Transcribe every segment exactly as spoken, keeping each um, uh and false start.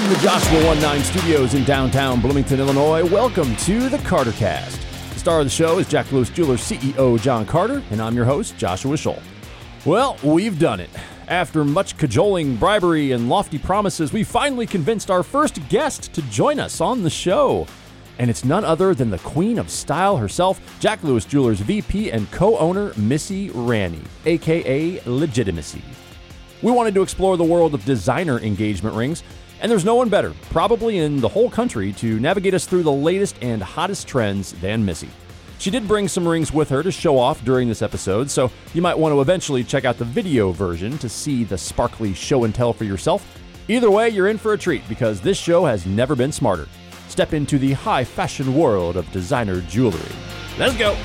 From the Joshua nineteen Studios in downtown Bloomington, Illinois, welcome to the CarterCast. The star of the show is Jack Lewis Jewelers C E O John Carter, and I'm your host, Joshua Scholl. Well, we've done it. After much cajoling, bribery, and lofty promises, we finally convinced our first guest to join us on the show. And it's none other than the queen of style herself, Jack Lewis Jewelers V P and co-owner Missy Ranney, a k a. Legitimacy. We wanted to explore the world of designer engagement rings, and there's no one better, probably in the whole country, to navigate us through the latest and hottest trends than Missy. She did bring some rings with her to show off during this episode, so you might want to eventually check out the video version to see the sparkly show and tell for yourself. Either way, you're in for a treat because this show has never been smarter. Step into the high fashion world of designer jewelry. Let's go.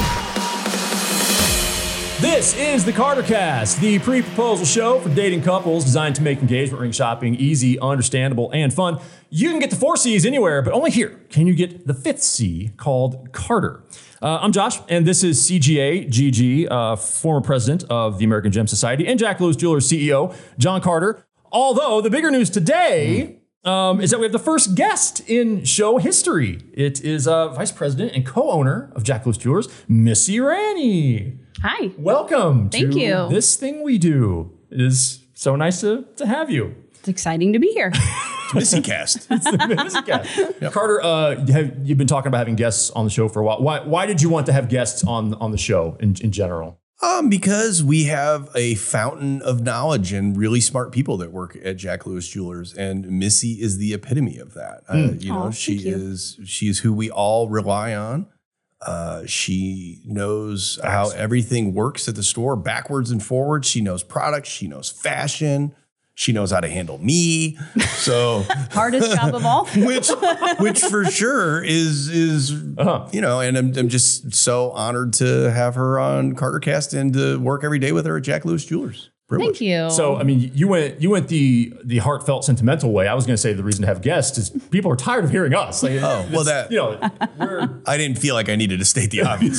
This is the CarterCast, the pre-proposal show for dating couples designed to make engagement ring shopping easy, understandable, and fun. You can get the four C's anywhere, but only here can you get the fifth C, called Carter. Uh, I'm Josh, and this is C G A G G, uh, former president of the American Gem Society, and Jack Lewis Jewelers C E O, John Carter. Although the bigger news today um, is that we have the first guest in show history. It is uh, vice president and co-owner of Jack Lewis Jewelers, Missy Ranney. Hi. Welcome Thank to you. This Thing We Do. It is so nice to, to have you. It's exciting to be here. Missy Cast. It's the Missy Cast. Yep. Carter, uh, have, you've been talking about having guests on the show for a while. Why, why did you want to have guests on, on the show in, in general? Um, because we have a fountain of knowledge and really smart people that work at Jack Lewis Jewelers, and Missy is the epitome of that. Mm. Uh, you know, Aw, she you. is she's who we all rely on. Uh, she knows how everything works at the store, backwards and forwards. She knows products. She knows fashion. She knows how to handle me. So Hardest job of all. which, which for sure is is Uh-huh. you know, and I'm, I'm just so honored to have her on CarterCast and to work every day with her at Jack Lewis Jewelers. Privilege. Thank you. So, I mean, you went you went the the heartfelt, sentimental way. I was going to say the reason to have guests is people are tired of hearing us. Like, Oh, well, that- you know, we're I didn't feel like I needed to state the obvious.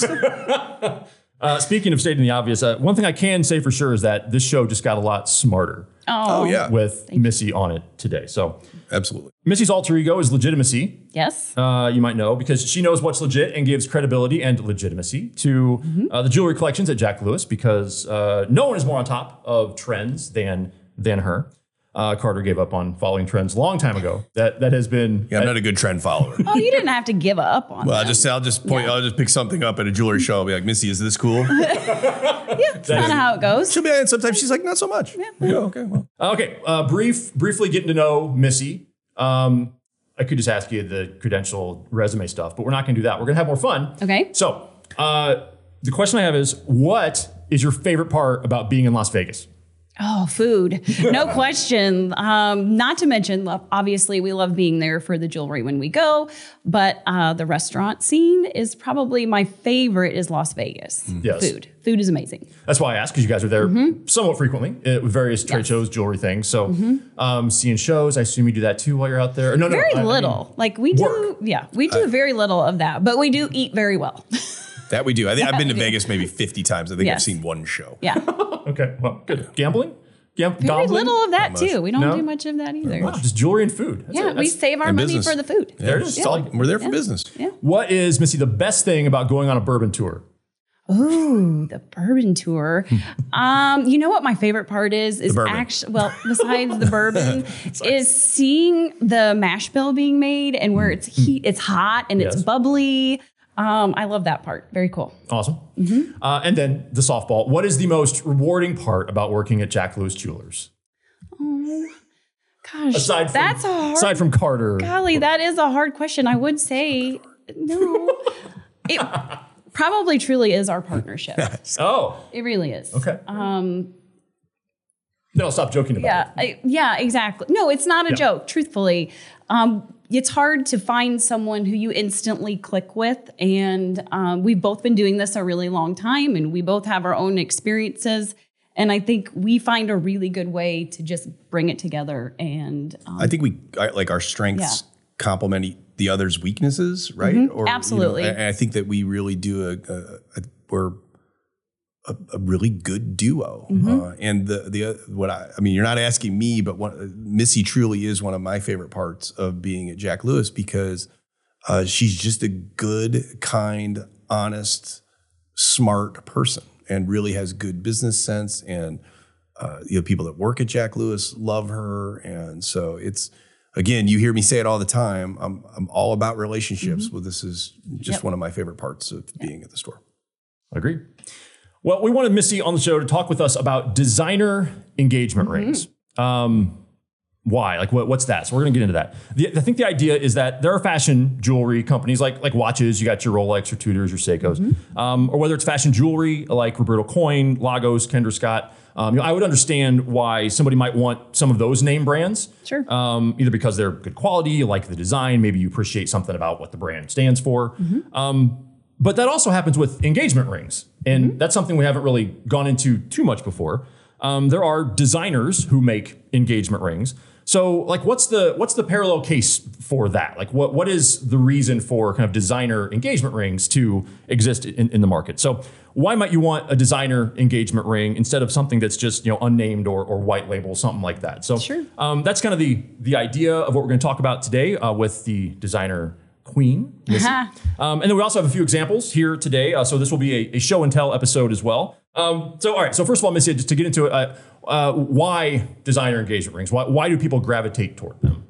uh, speaking of stating the obvious. Uh, one thing I can say for sure is that this show just got a lot smarter oh, Oh, yeah. with Missy on it today. So, Absolutely. Missy's alter ego is Legitimacy. Yes. Uh, you might know because she knows what's legit and gives credibility and legitimacy to Mm-hmm. uh, the jewelry collections at Jack Lewis because uh, no one is more on top of trends than than her. Uh, Carter gave up on following trends a long time ago. That that has been Yeah, I'm not a good trend follower. Oh, you didn't have to give up on Well, I'll them. just I'll just point I'll just pick something up at a jewelry show. I'll be like, Missy, is this cool? That's kind of how it goes. She'll be, and sometimes she's like, not so much. Yeah. Okay. Well. okay. Uh, brief, briefly getting to know Missy. Um, I could just ask you the credential resume stuff, but we're not going to do that. We're going to have more fun. Okay. So uh, the question I have is, what is your favorite part about being in Las Vegas? Oh, food. No question. Um, not to mention, love, obviously, we love being there for the jewelry when we go, but uh, the restaurant scene is probably my favorite is Las Vegas. Yes. Food. Food is amazing. That's why I asked, because you guys are there Mm-hmm. somewhat frequently uh, with various trade Yes. shows, jewelry things. So um, seeing shows, I assume you do that too while you're out there. No, no, Very I- I mean, little. like we do, work. yeah, we do very little of that, but we do eat very well. That we do. I think I've been to Vegas maybe fifty times. I think I've Yes. seen one show. Yeah. okay, well, good. Gambling? Gam- Very gambling? little of that much. too. We don't No? do much of that either. Wow, just jewelry and food. That's Yeah, it. we That's- save our and money business. for the food. Yeah, it is. it's all- we're there for Yeah. business. Yeah. What is, Missy, the best thing about going on a bourbon tour? Ooh, the bourbon tour. um, you know what my favorite part is? Is bourbon. actually well, besides the bourbon, is seeing the mash bill being made and where it's heat, it's hot and it's Yes. bubbly. Um, I love that part. Very cool. Awesome. Mm-hmm. Uh, and then the softball. What is the most rewarding part about working at Jack Lewis Jewelers? Oh, gosh, Aside from, that's a hard. aside from Carter. Golly, that is a hard question. I would say no. It probably truly is our partnership. Oh, It really is. okay. Um, no, stop joking about Yeah, it. I, yeah, exactly. No, it's not a Yeah. joke, truthfully. Um, it's hard to find someone who you instantly click with. And um, we've both been doing this a really long time, and we both have our own experiences. And I think we find a really good way to just bring it together. And um, I think we I- like our strengths Yeah. complement e- the other's weaknesses, right? Or, you know, absolutely. and I think that we really do a, a, a we're a, a really good duo. Mm-hmm. Uh, and the the what I I mean, you're not asking me, but what, Missy truly is one of my favorite parts of being at Jack Lewis because uh, she's just a good, kind, honest, smart person, and really has good business sense. And uh, you know, people that work at Jack Lewis love her, and so it's. Again, you hear me say it all the time. I'm I'm all about relationships. Mm-hmm. Well, this is just yep. one of my favorite parts of yep. being at the store. Agreed. Well, we wanted Missy on the show to talk with us about designer engagement mm-hmm. rings. Um, why? Like, what, what's that? So we're going to get into that. The, I think the idea is that there are fashion jewelry companies like like watches. You got your Rolex, your Tudors, your Seikos, mm-hmm. um, or whether it's fashion jewelry like Roberto Coin, Lagos, Kendra Scott. Um, you know, I would understand why somebody might want some of those name brands. Sure. Um, either because they're good quality, you like the design, maybe you appreciate something about what the brand stands for. Mm-hmm. Um, but that also happens with engagement rings. And mm-hmm. that's something we haven't really gone into too much before. Um, there are designers who make engagement rings. So like, what's the what's the parallel case for that? Like, what what is the reason for kind of designer engagement rings to exist in, in the market? So why might you want a designer engagement ring instead of something that's just, you know, unnamed or, or white label, something like that? So sure. um, that's kind of the the idea of what we're going to talk about today uh, with the designer queen. Uh-huh. Um, and then we also have a few examples here today. Uh, so this will be a, a show and tell episode as well. Um, so all right. So first of all, Missy, just to get into it, uh, uh, why designer engagement rings? Why, why do people gravitate toward them?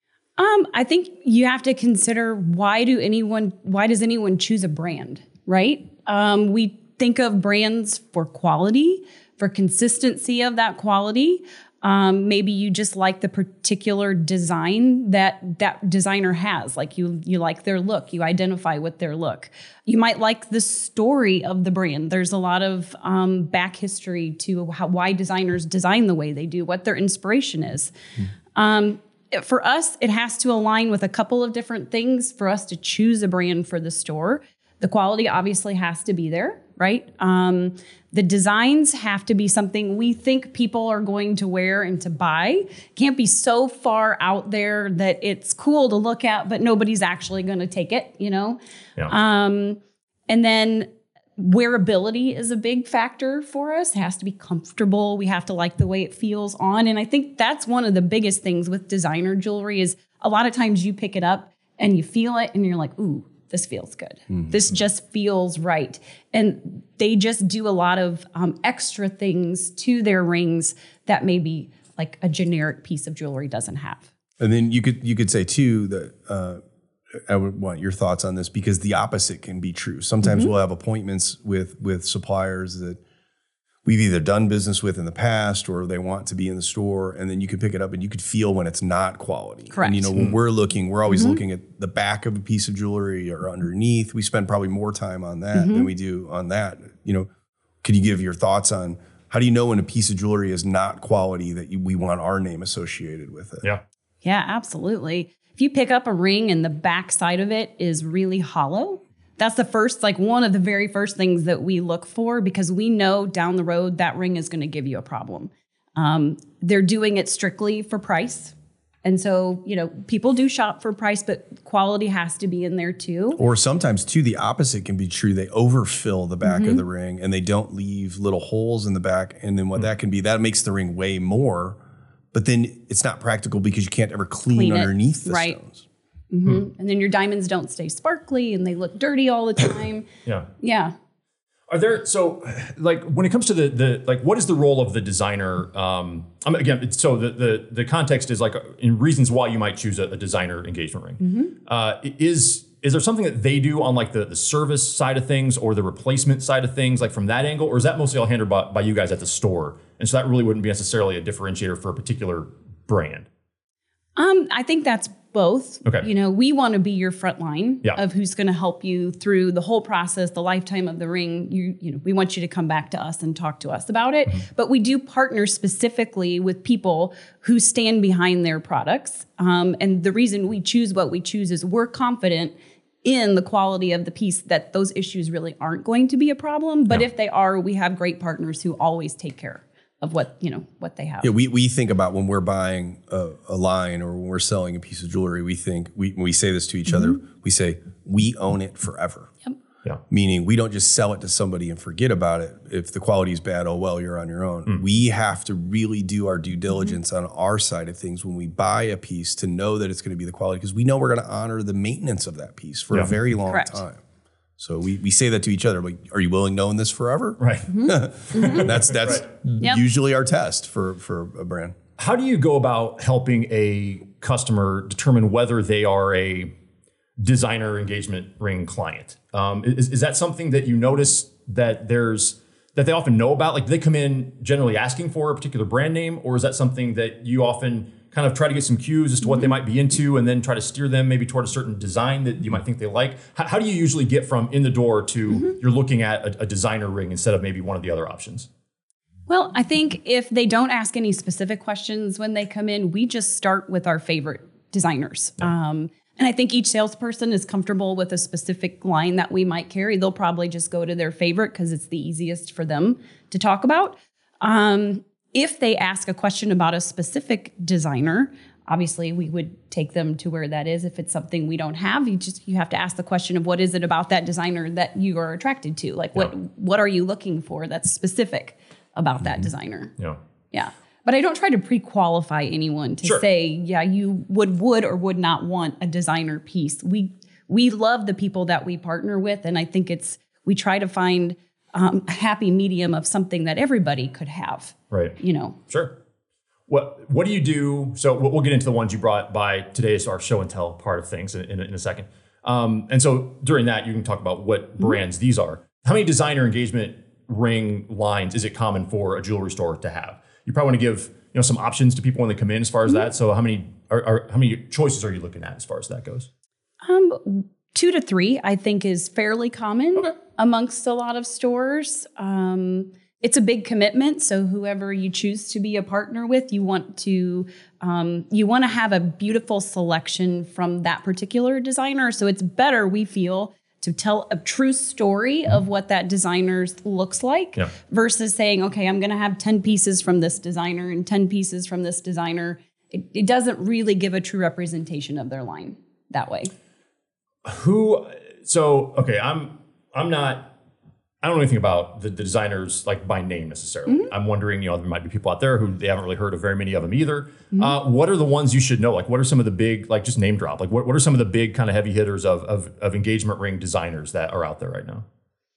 Um, I think you have to consider why do anyone why does anyone choose a brand, right? Um, we think of brands for quality, for consistency of that quality. Um, maybe you just like the particular design that that designer has. Like you, you like their look. You identify with their look. You might like the story of the brand. There's a lot of um, back history to how, why designers design the way they do, what their inspiration is. Mm. Um, for us, it has to align with a couple of different things for us to choose a brand for the store. The quality obviously has to be there, right? Um, the designs have to be something we think people are going to wear and to buy. Can't be so far out there that it's cool to look at, but nobody's actually going to take it, you know? Yeah. Um, and then wearability is a big factor for us. It has to be comfortable. We have to like the way it feels on. And I think that's one of the biggest things with designer jewelry is a lot of times you pick it up and you feel it and you're like, ooh, this feels good. Mm-hmm. This just feels right. And they just do a lot of um, extra things to their rings that maybe like a generic piece of jewelry doesn't have. And then you could you could say too that uh, I would want your thoughts on this because the opposite can be true. Sometimes mm-hmm. we'll have appointments with with suppliers that we've either done business with in the past or they want to be in the store, and then you could pick it up and you could feel when it's not quality. Correct. And you know, when we're looking, we're always mm-hmm. looking at the back of a piece of jewelry or underneath. We spend probably more time on that mm-hmm. than we do on that. You know, could you give your thoughts on how do you know when a piece of jewelry is not quality that you, we want our name associated with it? Yeah. Yeah, absolutely. If you pick up a ring and the back side of it is really hollow, that's the first, like one of the very first things that we look for because we know down the road that ring is going to give you a problem. Um, they're doing it strictly for price. And so, you know, people do shop for price, but quality has to be in there too. Or sometimes too, the opposite can be true. They overfill the back mm-hmm. of the ring and they don't leave little holes in the back. And then what mm-hmm. that can be, that makes the ring weigh more, but then it's not practical because you can't ever clean, clean underneath the right. stones. Mm-hmm. Hmm. And then your diamonds don't stay sparkly and they look dirty all the time. yeah. Yeah. Are there, so like when it comes to the, the like, what is the role of the designer? Um, I mean, again, it's, so the, the, the context is like in reasons why you might choose a, a designer engagement ring. Mm-hmm. Uh, is, is there something that they do on like the, the service side of things or the replacement side of things, like from that angle, or is that mostly all handled by, by you guys at the store? And so that really wouldn't be necessarily a differentiator for a particular brand. Um, I think that's both. Okay. You know, we want to be your front line yeah. of who's going to help you through the whole process, the lifetime of the ring. You, you know, we want you to come back to us and talk to us about it. Mm-hmm. But we do partner specifically with people who stand behind their products. Um, and the reason we choose what we choose is we're confident in the quality of the piece that those issues really aren't going to be a problem. But yeah. if they are, we have great partners who always take care of what, you know, what they have. Yeah, we, we think about when we're buying a, a line or when we're selling a piece of jewelry, we think, we when we say this to each mm-hmm. other, we say, we own it forever. Yep. Yeah. Meaning we don't just sell it to somebody and forget about it. If the quality is bad, oh, well, you're on your own. Mm. We have to really do our due diligence mm-hmm. on our side of things when we buy a piece to know that it's going to be the quality, because we know we're going to honor the maintenance of that piece for yeah. a very long Correct. time. So we, we say that to each other, like, are you willing to own this forever? Right. Mm-hmm. that's that's right. usually our test for, for a brand. How do you go about helping a customer determine whether they are a designer engagement ring client? Um, is, is that something that you notice that there's that they often know about? Like, do they come in generally asking for a particular brand name, or is that something that you often kind of try to get some cues as to what mm-hmm. they might be into and then try to steer them maybe toward a certain design that you might think they like? How, how do you usually get from in the door to mm-hmm. you're looking at a, a designer ring instead of maybe one of the other options? Well, I think if they don't ask any specific questions when they come in, we just start with our favorite designers. Yeah. Um, and I think each salesperson is comfortable with a specific line that we might carry. They'll probably just go to their favorite because it's the easiest for them to talk about. Um, If they ask a question about a specific designer, obviously we would take them to where that is. If it's something we don't have, you just you have to ask the question of what is it about that designer that you are attracted to? Like, what yeah. what are you looking for that's specific about that designer? Yeah. Yeah. But I don't try to pre-qualify anyone to sure. say, yeah, you would would or would not want a designer piece. We we love the people that we partner with, and I think it's we try to find Um, a happy medium of something that everybody could have. Right. You know. Sure. What What do you do? So we'll get into the ones you brought by today's our show and tell part of things in, in, in a second. Um, and so during that, you can talk about what brands mm-hmm. these are. How many designer engagement ring lines is it common for a jewelry store to have? You probably want to give you know some options to people when they come in as far as mm-hmm. that. So how many are, are how many choices are you looking at as far as that goes? Um, two to three, I think, is fairly common. Okay. Amongst a lot of stores. Um, it's a big commitment. So whoever you choose to be a partner with, you want to um, you want to have a beautiful selection from that particular designer. So it's better, we feel, to tell a true story of what that designer looks like yeah. versus saying, okay, I'm going to have ten pieces from this designer and ten pieces from this designer. It, it doesn't really give a true representation of their line that way. Who, so, okay, I'm, I'm not, I don't know anything about the, the designers like by name necessarily. Mm-hmm. I'm wondering, you know, there might be people out there who they haven't really heard of very many of them either. Mm-hmm. Uh, what are the ones you should know? Like, what are some of the big, like just name drop? Like, what, what are some of the big kind of heavy hitters of, of, of engagement ring designers that are out there right now?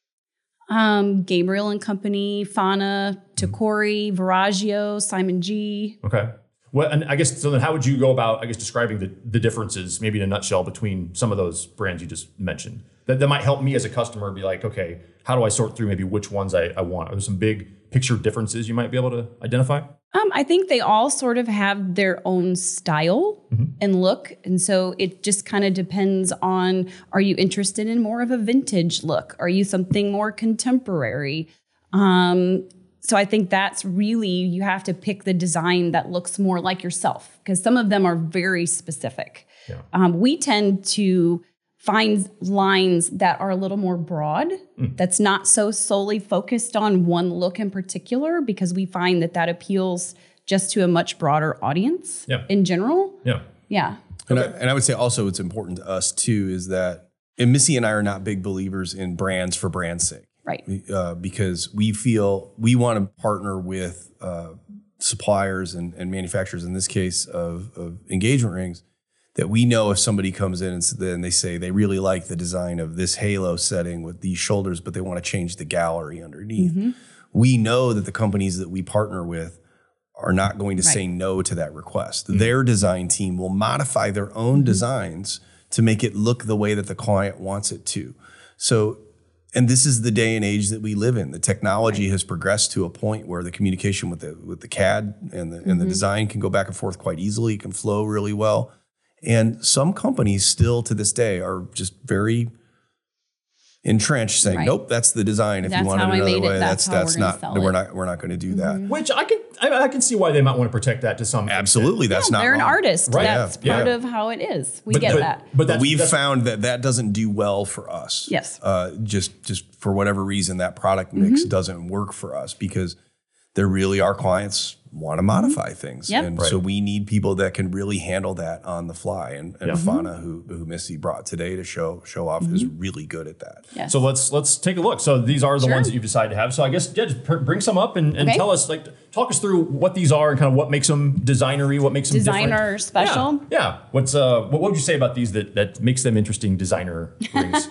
Um, Gabriel and Company, Fana, Tacori, Veragio, Simon G. Okay. Well, and I guess, so then how would you go about, I guess, describing the, the differences, maybe in a nutshell, between some of those brands you just mentioned? That, that might help me as a customer be like, okay, how do I sort through maybe which ones I, I want? Are there some big picture differences you might be able to identify? Um, I think they all sort of have their own style mm-hmm. and look. And so it just kind of depends on, are you interested in more of a vintage look? Are you something more contemporary? Um, So I think that's really, you have to pick the design that looks more like yourself, because some of them are very specific. Yeah. Um, we tend to find lines that are a little more broad, mm. that's not so solely focused on one look in particular, because we find that that appeals just to a much broader audience yeah. in general. Yeah. Yeah. And, I, and I would say also what's important to us too is that, and Missy and I are not big believers in brands for brand's sake. Right. Uh, because we feel we want to partner with uh, suppliers and, and manufacturers, in this case of, of engagement rings, that we know if somebody comes in and then they say they really like the design of this halo setting with these shoulders, but they want to change the gallery underneath. Mm-hmm. We know that the companies that we partner with are not going to right. say no to that request. Mm-hmm. Their design team will modify their own mm-hmm. designs to make it look the way that the client wants it to. So, and this is the day and age that we live in. The technology right. has progressed to a point where the communication with the with the C A D and the mm-hmm. and the design can go back and forth quite easily. It can flow really well. And some companies still to this day are just very entrenched, saying, right. "Nope, that's the design. If that's you want it another it, way, that's that's, that's we're not. We're not. We're not going to do mm-hmm. that." Which I can I, I can see why they might want to protect that to some absolutely. extent. That's yeah, not. They're wrong. an artist. Right. That's yeah. part yeah. of how it is. We but, get but, that. But, that's, but we've that's, found that that doesn't do well for us. Yes. Uh, just just for whatever reason, that product mix mm-hmm. doesn't work for us because there really are clients want to modify things. Yep. And Right. so we need people that can really handle that on the fly. And, and Yeah. Fauna, who, who Missy brought today to show show off, is really good at that. Yes. So let's let's take a look. So these are the Sure. ones that you've decided to have. So I guess yeah, just pr- bring some up and, and Okay. tell us, like, talk us through what these are and kind of what makes them designery, what makes them Designer different. special? Yeah. yeah. What's uh what would you say about these that that makes them interesting designer rings?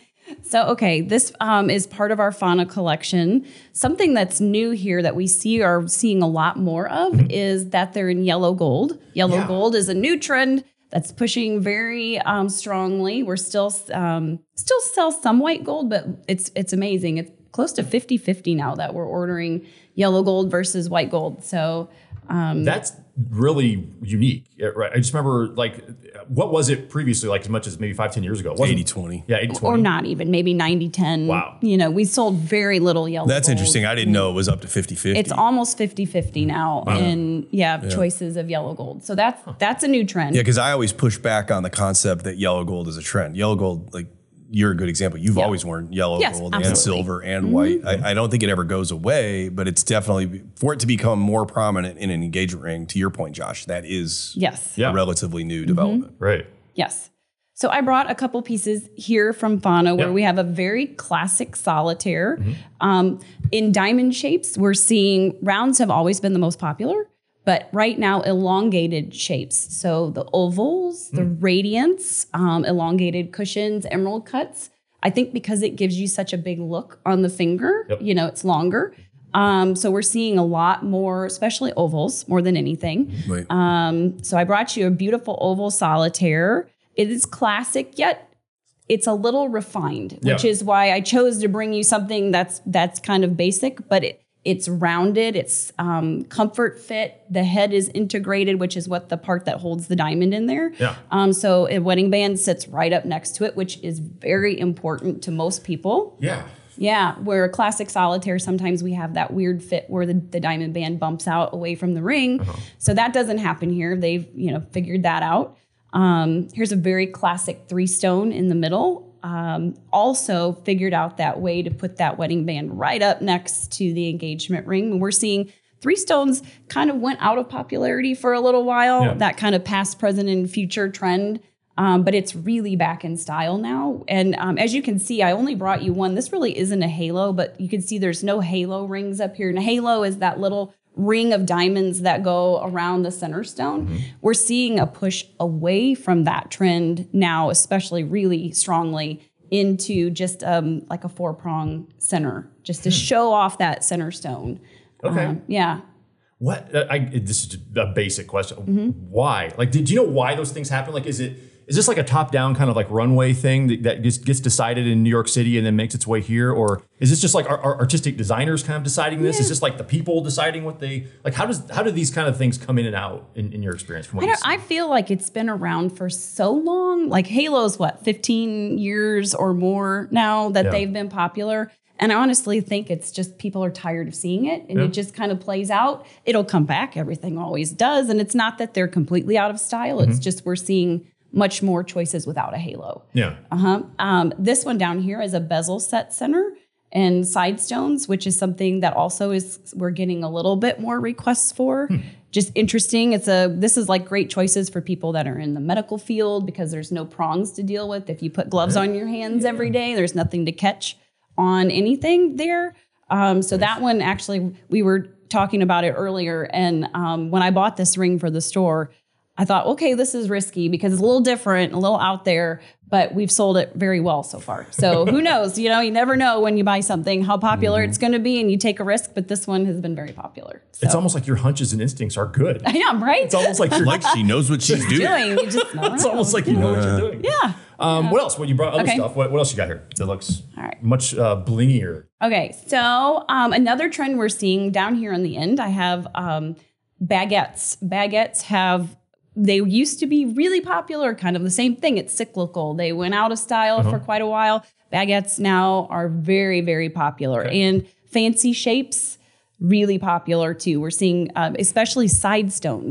So, okay, this um, is part of our Fauna collection. Something that's new here that we see are seeing a lot more of Mm-hmm. is that they're in yellow gold. Yellow Yeah. gold is a new trend that's pushing very um, strongly. We're still um, still sell some white gold, but it's it's amazing. It's close to fifty-fifty now that we're ordering yellow gold versus white gold. So That's really unique. Yeah, right. I just remember, like, what was it previously, like as much as maybe five, ten years ago? It wasn't- eighty twenty. Yeah, eighty or twenty. not even, maybe ninety ten. Wow. You know, we sold very little yellow That's gold. interesting. I didn't know it was up to fifty-fifty. It's almost fifty-fifty now in yeah, choices of yellow gold. So that's that's a new trend. Yeah, because I always push back on the concept that yellow gold is a trend. Yellow gold, like, you're a good example. You've Yeah. always worn yellow Yes, gold and absolutely. silver and white. I, I don't think it ever goes away, but it's definitely, for it to become more prominent in an engagement ring, to your point, Josh, that is Yes. Yeah. a relatively new development. Right. Yes. So I brought a couple pieces here from Fauna where Yeah. we have a very classic solitaire. Um, in diamond shapes, we're seeing rounds have always been the most popular, but right now elongated shapes. So the ovals, the radiants, um, elongated cushions, emerald cuts. I think because it gives you such a big look on the finger, Yep. you know, it's longer. Um, so we're seeing a lot more, especially ovals, more than anything. Right. Um, so I brought you a beautiful oval solitaire. It is classic, yet it's a little refined, which Yeah. is why I chose to bring you something that's that's kind of basic, but it it's rounded. It's um, comfort fit. The head is integrated, which is what the part that holds the diamond in there. Yeah. Um, so a wedding band sits right up next to it, which is very important to most people. Yeah. Yeah, where a classic solitaire, sometimes we have that weird fit where the, the diamond band bumps out away from the ring. So that doesn't happen here. They've, you know, figured that out. Um, here's a very classic three stone in the middle. Um, also figured out that way to put that wedding band right up next to the engagement ring. We're seeing three stones kind of went out of popularity for a little while, Yeah. that kind of past, present, and future trend. Um, but it's really back in style now. And um, as you can see, I only brought you one. This really isn't a halo, but you can see there's no halo rings up here. And a halo is that little ring of diamonds that go around the center stone. Mm-hmm. We're seeing a push away from that trend now, especially really strongly into just um, like a four prong center, just to show off that center stone. Hmm. Okay. Um, yeah. What? uh, I, this is just a basic question. Mm-hmm. Why? Like, did you know why those things happen? Like, is it is this like a top down kind of like runway thing that, that just gets decided in New York City and then makes its way here, or is this just like our, our artistic designers kind of deciding this? Yeah. Is this like the people deciding what they like? How does how do these kind of things come in and out in, in your experience? From what I, you don't, I feel like it's been around for so long. Like Halo's what, fifteen years or more now that Yeah. they've been popular. And I honestly think it's just people are tired of seeing it and Yeah. it just kind of plays out. It'll come back. Everything always does. And it's not that they're completely out of style. It's just we're seeing much more choices without a halo. yeah. Uh-huh. Um, this one down here is a bezel set center and side stones, which is something that also is we're getting a little bit more requests for. Just interesting. It's a this is like great choices for people that are in the medical field because there's no prongs to deal with. If you put gloves on your hands every day, there's nothing to catch on anything there. Um, so that one actually, we were talking about it earlier. And um, when I bought this ring for the store, I thought, okay, this is risky because it's a little different, a little out there, but we've sold it very well so far. So who knows? You know, you never know when you buy something how popular it's going to be, and you take a risk. But this one has been very popular. So. It's almost like your hunches and instincts are good. I am right. It's almost like you're Like she knows what she's doing. doing. You just never It's know. almost like you know what you're doing. Yeah. Um, What else? Well, you brought other Okay. stuff. What, what else you got here that looks All right. much uh, blingier? Okay, so um, another trend we're seeing down here on the end, I have um, baguettes. Baguettes have, they used to be really popular, kind of the same thing. It's cyclical. They went out of style for quite a while. Baguettes now are very, very popular. Okay. And fancy shapes, really popular too. We're seeing, um, especially side stones.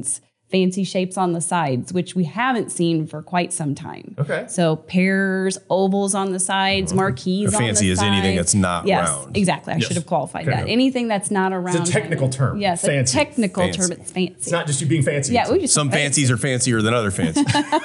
fancy shapes on the sides, which we haven't seen for quite some time. Okay. So pears, ovals on the sides, marquees on the sides. Fancy is anything that's not yes, round. Exactly. I Yes. should have qualified Okay. that. Anything that's not a round. It's a technical diamond. term. Yes, Fancy. a technical Fancy. term. It's fancy. It's not just you being fancy. yeah, It's, we just Some fancies are fancier than other fancies.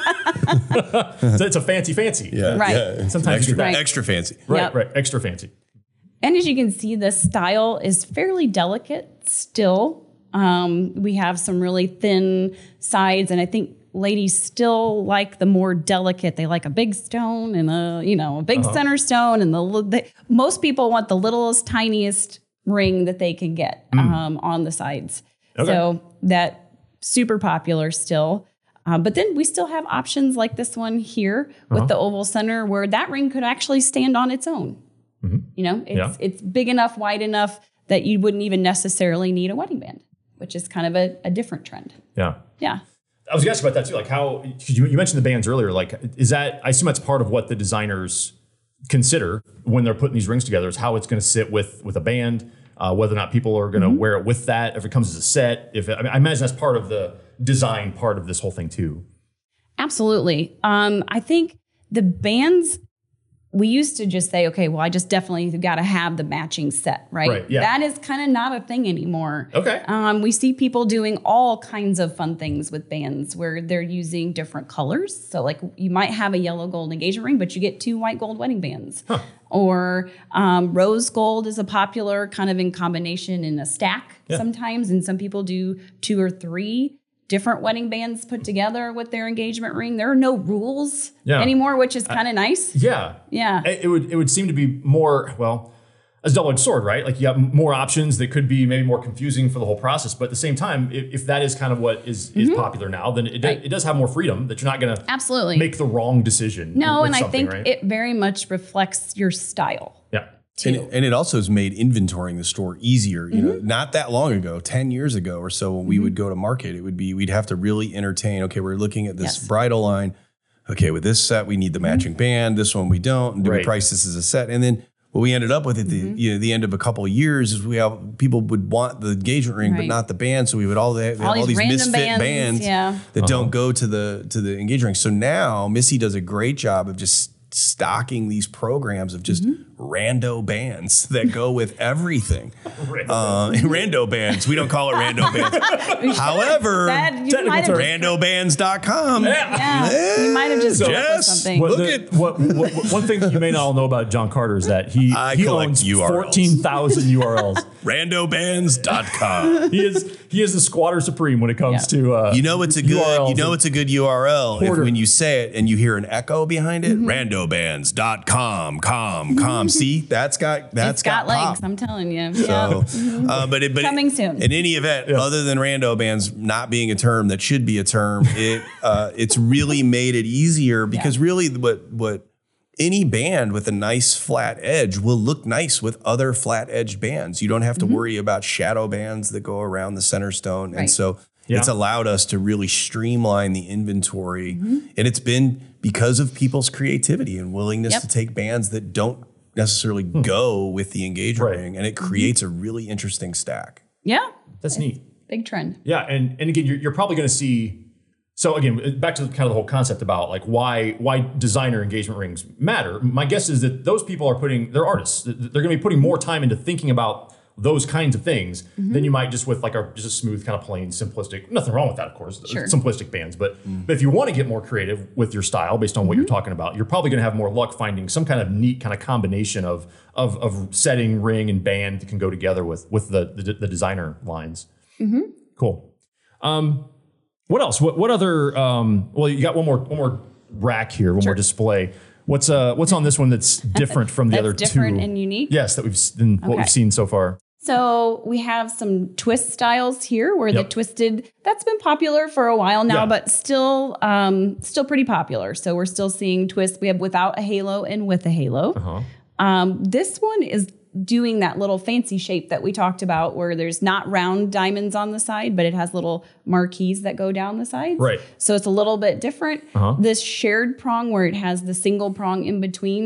a, it's a fancy fancy. Yeah, Right. yeah. Sometimes you extra, get that. Right. extra fancy. Right, Yep. right. Extra fancy. And as you can see, the style is fairly delicate still. Um, we have some really thin sides, and I think ladies still like the more delicate. They like a big stone and a, you know, a big Uh-huh. center stone, and the, the most people want the littlest, tiniest ring that they can get um, on the sides. Okay. So that super popular still. Um, but then we still have options like this one here with Uh-huh. the oval center, where that ring could actually stand on its own. You know, it's Yeah. it's big enough, wide enough that you wouldn't even necessarily need a wedding band, which is kind of a, a different trend. Yeah. Yeah. I was going to ask about that too. Like how, 'cause you, you mentioned the bands earlier. Like, is that, I assume that's part of what the designers consider when they're putting these rings together, is how it's going to sit with, with a band, uh, whether or not people are going to Mm-hmm. wear it with that, if it comes as a set. If it, I, mean, I imagine that's part of the design part of this whole thing too. Absolutely. Um, I think the bands, we used to just say, okay, well, I just definitely got to have the matching set, right? Right, yeah. That is kind of not a thing anymore. Okay. Um, we see people doing all kinds of fun things with bands where they're using different colors. So, like, you might have a yellow gold engagement ring, but you get two white gold wedding bands. Huh. Or um, rose gold is a popular kind of in combination in a stack Yeah. sometimes. And some people do two or three different wedding bands put together with their engagement ring. There are no rules Yeah. anymore, which is kind of nice. Yeah. Yeah. It, it would, it would seem to be more, well, as a double-edged sword, right? Like you have more options that could be maybe more confusing for the whole process. But at the same time, if, if that is kind of what is, is popular now, then it, do- Right. it does have more freedom that you're not going to Absolutely. make the wrong decision. No, with and I something, think right? it very much reflects your style. Yeah. Too. And, and it also has made inventorying the store easier. You know, Mm-hmm. not that long ago, ten years ago or so, when we would go to market, it would be, we'd have to really entertain, okay, we're looking at this Yes. Mm-hmm. bridal line. Okay, with this set, we need the matching band. This one we don't. And do we Right. price this as a set? And then what we ended up with at the, Mm-hmm. you know, the end of a couple of years is we have, people would want the engagement ring, but Right. not the band. So we would all, they have All all, these these random misfit bands, bands, yeah. that don't go to the, to the engagement ring. So now Missy does a great job of just stocking these programs of just Mm-hmm. rando bands that go with everything. Rando uh, rando bands. We don't call it rando bands. However, That, you Technical might have, term. rando bands dot com. yeah, you might have just come up with Yes. something. What Look the- at- what, what, what- one thing that you may not all know about John Carter is that he, I he collect owns U R Ls. fourteen thousand U R Ls. rando bands dot com. he is he is the squatter supreme when it comes Yeah. to uh, You know it's a good U R Ls you know and- it's a good U R L if Hoarder. when you say it and you hear an echo behind it. Mm-hmm. rando bands dot com, com, com. See, that's got that's It's got, got, legs, pop. I'm telling you. So, Yeah. uh, but it, but Coming it- soon. In any event, other than rando bands not being a term that should be a term, it uh, it's really made it easier because really what what any band with a nice flat edge will look nice with other flat edged bands. You don't have to worry about shadow bands that go around the center stone, and Mm-hmm. Right. so Yeah. it's allowed us to really streamline the inventory, and it's been because of people's creativity and willingness Yep. to take bands that don't necessarily go with the engagement Right. ring, and it creates a really interesting stack. Yeah. that's neat. Big trend. Yeah, and and again, you're, you're probably going to see. So again, back to kind of the whole concept about like why why designer engagement rings matter. My guess is that those people are putting they're artists. They're going to be putting more time into thinking about those kinds of things Mm-hmm. than you might just with like a just a smooth kind of plain simplistic. Nothing wrong with that, of course. Sure. Simplistic bands, but but if you want to get more creative with your style based on what Mm-hmm. you're talking about, you're probably going to have more luck finding some kind of neat kind of combination of of of setting, ring, and band that can go together with with the the, the designer lines. Mm-hmm. Cool. Um, what else? What what other? Um, well, you got one more one more rack here, one more display. What's uh what's on this one that's different from the That's other different two? and unique? Yes, that we've seen, what Okay. we've seen so far. So we have some twist styles here where Yep. the twisted, that's been popular for a while now, Yeah. but still um, still pretty popular. So we're still seeing twists. We have without a halo and with a halo. Uh-huh. Um, this one is doing that little fancy shape that we talked about where there's not round diamonds on the side, but it has little marquees that go down the sides. Right. So it's a little bit different. Uh-huh. This shared prong where it has the single prong in between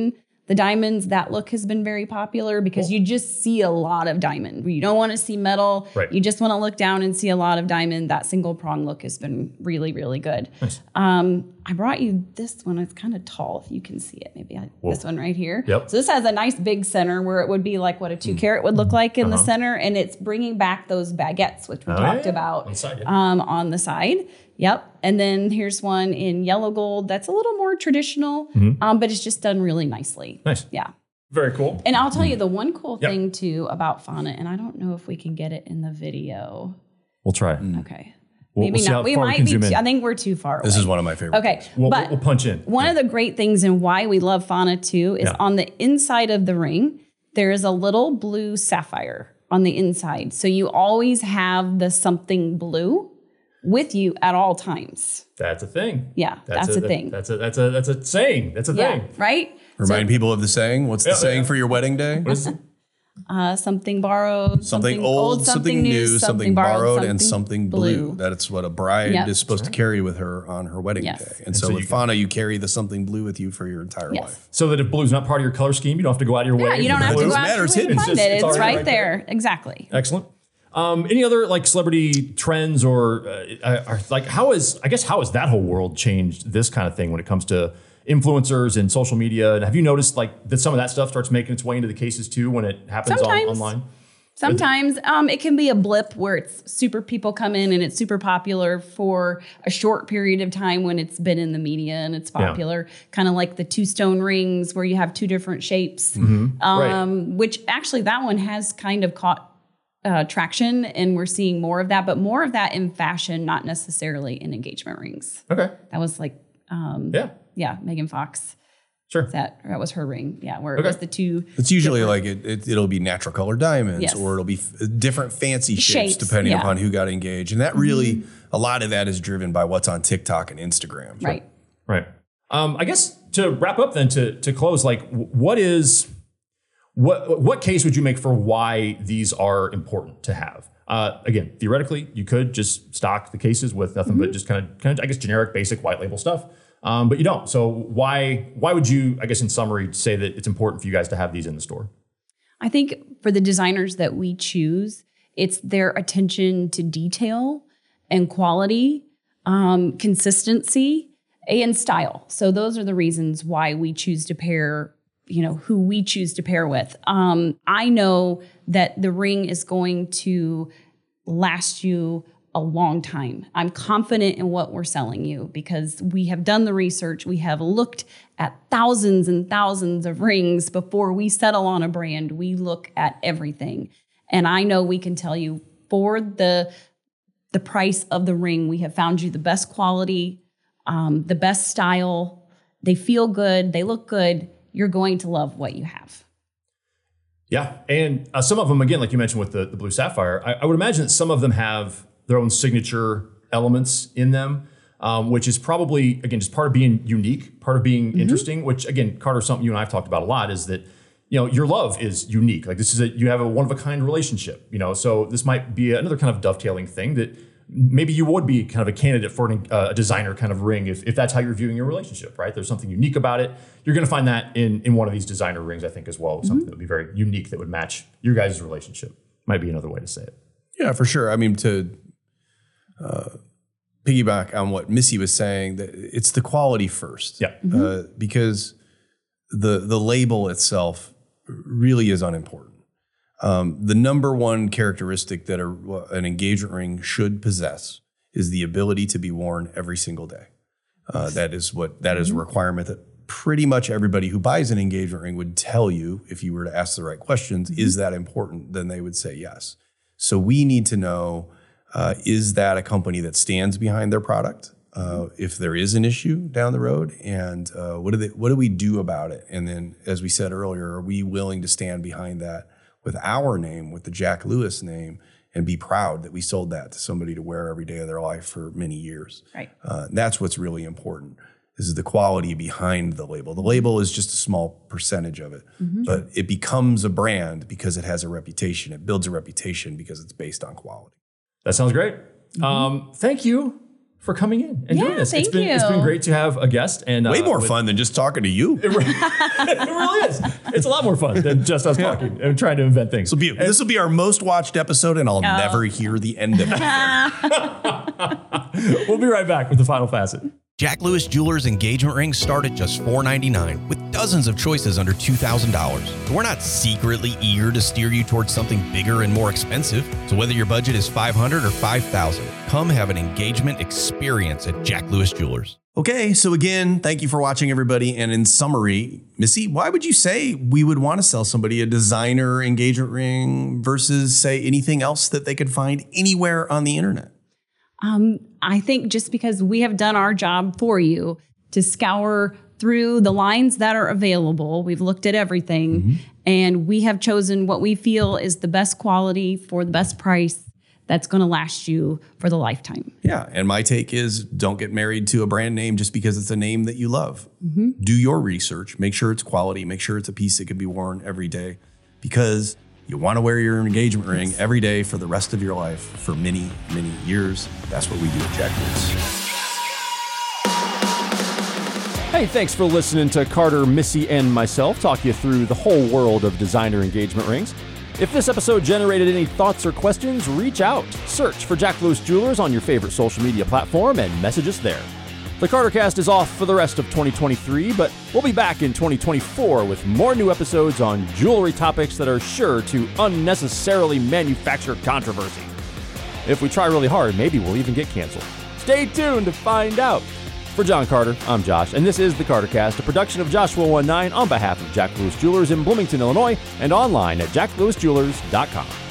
The diamonds, that look has been very popular because Cool. you just see a lot of diamond. You don't want to see metal. Right. You just want to look down and see a lot of diamond. That single prong look has been really, really good. Nice. Um, I brought you this one. It's kind of tall if you can see it. Maybe I, Whoa. this one right here. Yep. So this has a nice big center where it would be like what a two carat would look like in Uh-huh. the center. And it's bringing back those baguettes, which we Oh, talked yeah. about On the side, yeah. um, on the side. Yep. And then here's one in yellow gold. That's a little more traditional, Mm-hmm. um, but it's just done really nicely. Nice. Yeah. Very cool. And I'll tell you the one cool Yep. thing too about Fauna, and I don't know if we can get it in the video. We'll try. Okay. We'll- Maybe we'll see how not. We far we might can be, zoom in. too, I think we're too far away. This is one of my favorite. Okay. We'll, but we'll punch in. one of the great things and why we love Fauna too is Yeah. on the inside of the ring, there is a little blue sapphire on the inside. So you always have the something blue with you at all times. That's a thing. Yeah, that's a thing. That's a that's a that's a saying. That's a Yeah, thing. right? Remind people of the saying. What's the Yeah, saying yeah. for your wedding day? What is it? Uh, something borrowed, Something, old, something, new, something borrowed, and something blue. That's what a bride Yep. is supposed to carry with her on her wedding Yes. day. And, And so, so with you- Fauna, you carry the something blue with you for your entire Yes. life. So that if blue's not part of your color scheme, you don't have to go out of your way. Yeah, you don't for have to blue. go out matter, your it's way to hidden. find It's just- it. it's It's already right right there. Exactly. Excellent. Um, any other like celebrity trends or uh, are, like how is I guess how has that whole world changed this kind of thing when it comes to influencers and social media? And have you noticed like that some of that stuff starts making its way into the cases too when it happens on, Sometimes. online? Sometimes um, it can be a blip where it's super people come in and it's super popular for a short period of time when it's been in the media and it's Yeah. popular. Kind of like the two stone rings where you have two different shapes. Right. Um, which actually that one has kind of caught uh, traction and we're seeing more of that, but more of that in fashion, not necessarily in engagement rings. Okay. That was like, um, Yeah. yeah, Megan Fox. Sure. That that was her ring. Yeah, where Okay. it was the two. It's usually like it, it, it'll be natural color diamonds Yes. or it'll be f- different fancy shapes, Shapes, depending yeah. Mm-hmm. upon who got engaged. And that really, a lot of that is driven by what's on TikTok and Instagram. Right. Right. Um, I guess to wrap up then to to close, like w- what is what what case would you make for why these are important to have? Uh, again, theoretically, you could just stock the cases with nothing Mm-hmm. but just kind of kind of I guess generic, basic white label stuff. Um, but you don't. So why why would you, I guess in summary, say that it's important for you guys to have these in the store? I think for the designers that we choose, it's their attention to detail and quality, um, consistency, and style. So those are the reasons why we choose to pair, you know, who we choose to pair with. Um, I know that the ring is going to last you a long time. I'm confident in what we're selling you because we have done the research. We have looked at thousands and thousands of rings before we settle on a brand. We look at everything. And I know we can tell you for the, the price of the ring, we have found you the best quality, um, the best style. They feel good. They look good. You're going to love what you have. Yeah. And uh, some of them, again, like you mentioned with the, the blue sapphire, I, I would imagine that some of them have their own signature elements in them, um, which is probably, again, just part of being unique, part of being Mm-hmm. interesting, which again, Carter, something you and I have talked about a lot is that, you know, your love is unique. Like this is a, you have a one of a kind relationship, you know, so this might be another kind of dovetailing thing that maybe you would be kind of a candidate for an, uh, a designer kind of ring if, if that's how you're viewing your relationship, right? There's something unique about it. You're going to find that in, in one of these designer rings, I think, as well. Something that would be very unique that would match your guys' relationship. Might be another way to say it. Yeah, for sure. I mean, to uh, piggyback on what Missy was saying, that it's the quality first. Yeah. Uh, because the the label itself really is unimportant. Um, the number one characteristic that a, an engagement ring should possess is the ability to be worn every single day. Uh, that is what that is a requirement that pretty much everybody who buys an engagement ring would tell you if you were to ask the right questions. Is that important? Then they would say yes. So we need to know, uh, is that a company that stands behind their product? Uh, if there is an issue down the road, and uh, what do they, what do we do about it? And then, as we said earlier, are we willing to stand behind that with our name, with the Jack Lewis name, and be proud that we sold that to somebody to wear every day of their life for many years? Right. Uh, that's what's really important. Is the quality behind the label. The label is just a small percentage of it, but it becomes a brand because it has a reputation. It builds a reputation because it's based on quality. That sounds great. Um, thank you for coming in and Yeah, doing this. thank it's been it's been you. great to have a guest and Way uh, more with- fun than just talking to you. It really is. It's a lot more fun than just us talking and trying to invent things. This will be, this will be our most watched episode, and I'll Oh. never hear the end of it. We'll be right back with the final facet. Jack Lewis Jewelers engagement rings start at just four ninety-nine with dozens of choices under two thousand dollars. We're not secretly eager to steer you towards something bigger and more expensive. So whether your budget is five hundred dollars or five thousand dollars, come have an engagement experience at Jack Lewis Jewelers. Okay, so again, thank you for watching, everybody. And in summary, Missy, why would you say we would want to sell somebody a designer engagement ring versus, say, anything else that they could find anywhere on the internet? Um, I think just because we have done our job for you to scour through the lines that are available, we've looked at everything, mm-hmm. and we have chosen what we feel is the best quality for the best price that's going to last you for the lifetime. Yeah, and my take is don't get married to a brand name just because it's a name that you love. Mm-hmm. Do your research. Make sure it's quality. Make sure it's a piece that can be worn every day, because you want to wear your engagement ring every day for the rest of your life for many, many years. That's what we do at Jack Lewis. Hey, thanks for listening to Carter, Missy, and myself talk you through the whole world of designer engagement rings. If this episode generated any thoughts or questions, reach out. Search for Jack Lewis Jewelers on your favorite social media platform and message us there. The CarterCast is off for the rest of twenty twenty-three, but we'll be back in twenty twenty-four with more new episodes on jewelry topics that are sure to unnecessarily manufacture controversy. If we try really hard, maybe we'll even get canceled. Stay tuned to find out. For John Carter, I'm Josh, and this is the CarterCast, a production of Joshua nineteen on behalf of Jack Lewis Jewelers in Bloomington, Illinois, and online at jack lewis jewelers dot com.